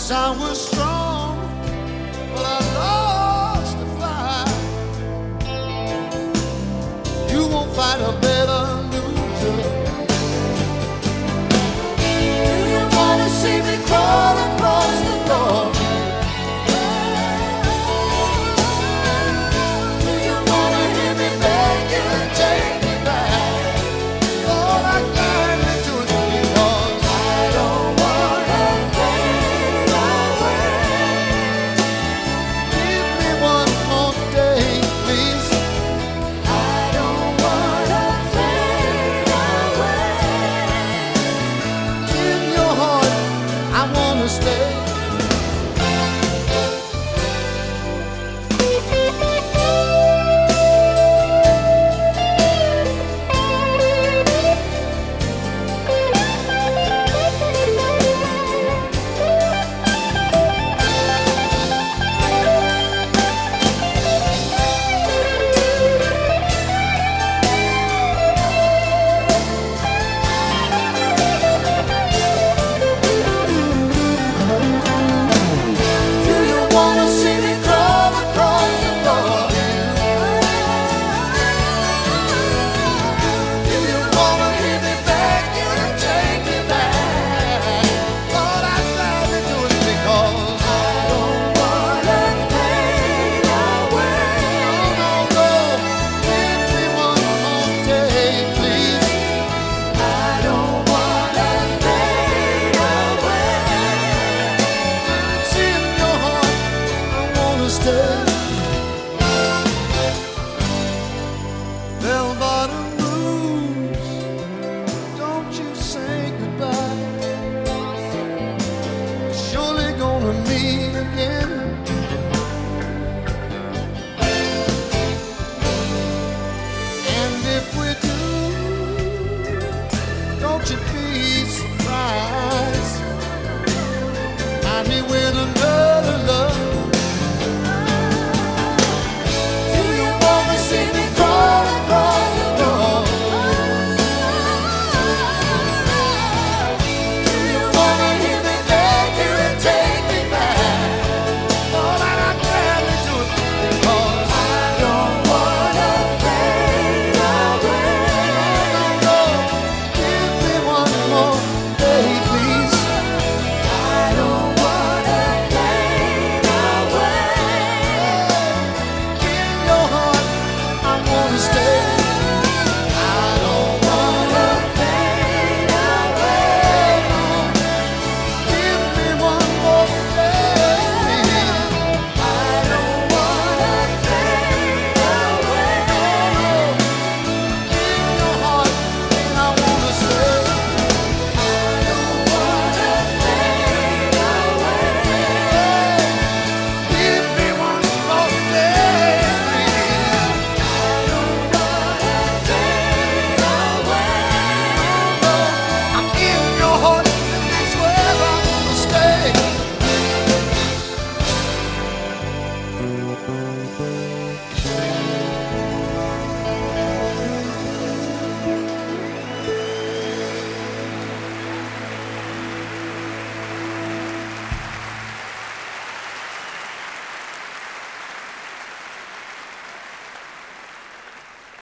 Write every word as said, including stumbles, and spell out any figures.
I was strong, but I lost the fight. You won't fight a better loser. Do you wanna see me crawl across the floor? Do you wanna hear me beg you to take me back? All I got to do is because I don't wanna fade away. Give me one more day, please. I don't wanna fade away. In your heart, I wanna stay. Bell bottom blues, don't you say goodbye. Surely gonna meet again. And if we do, don't you be surprised. I mean,